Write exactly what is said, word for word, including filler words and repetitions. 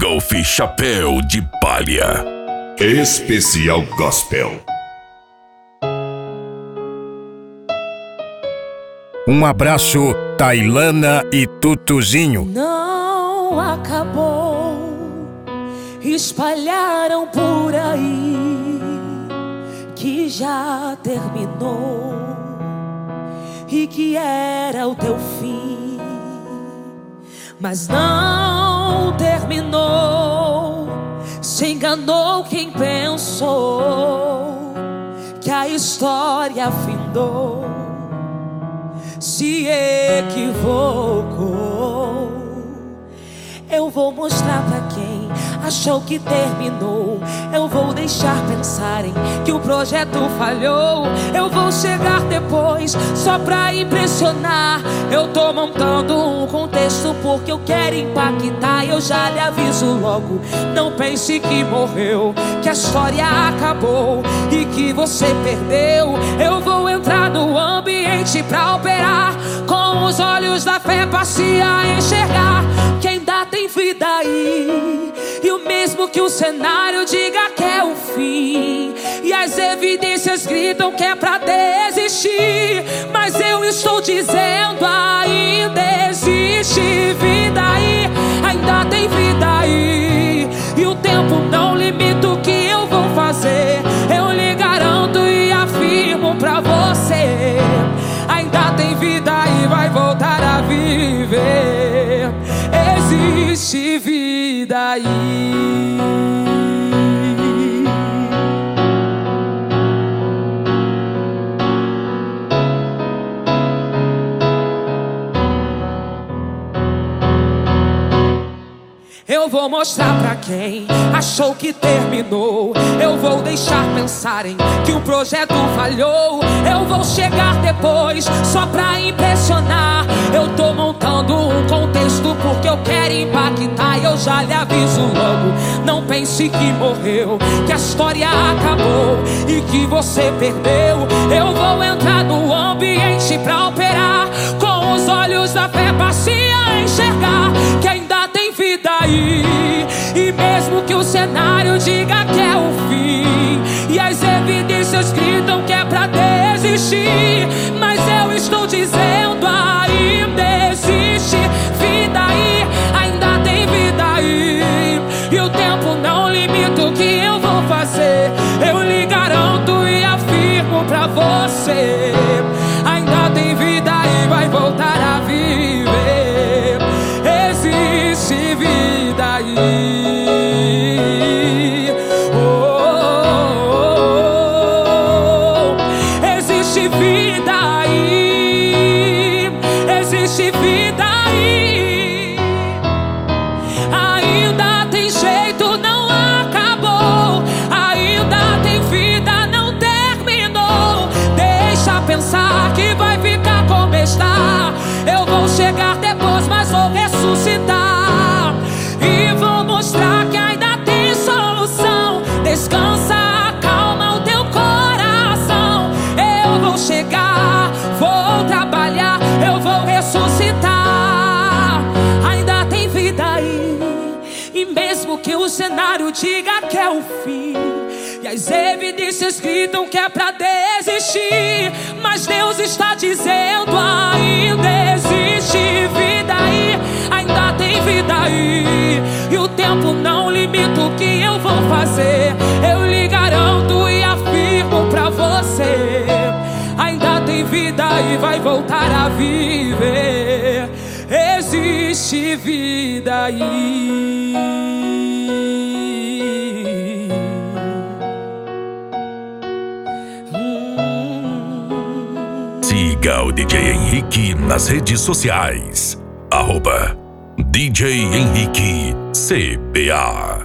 Golf Chapéu de Palha. Especial Gospel. Um abraço, Tailana e Tutuzinho. Não acabou, espalharam por aí que já terminou e que era o teu fim, mas não terminou. Se enganou quem pensou que a história findou, se equivocou. Eu vou mostrar pra quem achou que terminou. Eu vou deixar pensarem que o projeto falhou. Eu vou chegar depois só pra impressionar. Eu tô montando um contexto porque eu quero impactar. Eu já lhe aviso logo, não pense que morreu, que a história acabou e que você perdeu. Eu vou entrar no ambiente pra operar com os olhos da fé, passe a enxergar que ainda tem vida aí. E o mesmo que o cenário diga que é o fim, e as evidências gritam que é pra desistir, mas eu estou dizendo ainda existe vida aí. Ainda tem vida aí. E o tempo não limita o que eu vou fazer. Eu lhe garanto e afirmo pra você, ainda tem vida e vai voltar a viver. Existe vida aí. Eu vou mostrar pra quem achou que terminou. Eu vou deixar pensarem que o projeto falhou. Eu vou chegar depois só pra impressionar. Eu tô montando um contexto porque eu quero impactar. Eu já lhe aviso logo, não pense que morreu, que a história acabou e que você perdeu. Eu vou entrar no ambiente pra operar com os olhos da fé, passe a enxergar que ainda tem vida aí. E mesmo que o cenário diga que é o fim, e as evidências gritam que é pra desistir, mas eu estou dizendo ainda existe vida aí. Ainda tem vida aí. E o tempo não limita o que eu vou fazer. Eu lhe garanto e afirmo pra você, ainda tem vida e vai voltar a viver. Existe vida aí. Oh, oh, oh. Existe vida aí. Existe vida aí. Ainda tem jeito, não acabou. Ainda tem vida, não terminou. Deixa pensar que vai ficar como está. Eu vou chegar depois, mas vou ressuscitar e vou mostrar que ainda tem solução. Descansa, acalma o teu coração. Eu vou chegar, vou trabalhar, eu vou ressuscitar. Ainda tem vida aí. E mesmo que o cenário diga que é o fim, e as evidências gritam que é pra desistir, mas Deus está dizendo ainda existe vida aí. Ainda tem vida aí. E o tempo não limita o que eu vou fazer. Eu lhe garanto e afirmo pra você, ainda tem vida e vai voltar a viver. Existe vida aí. Siga o D J Henrique nas redes sociais. Arroba D J Henrique C B A.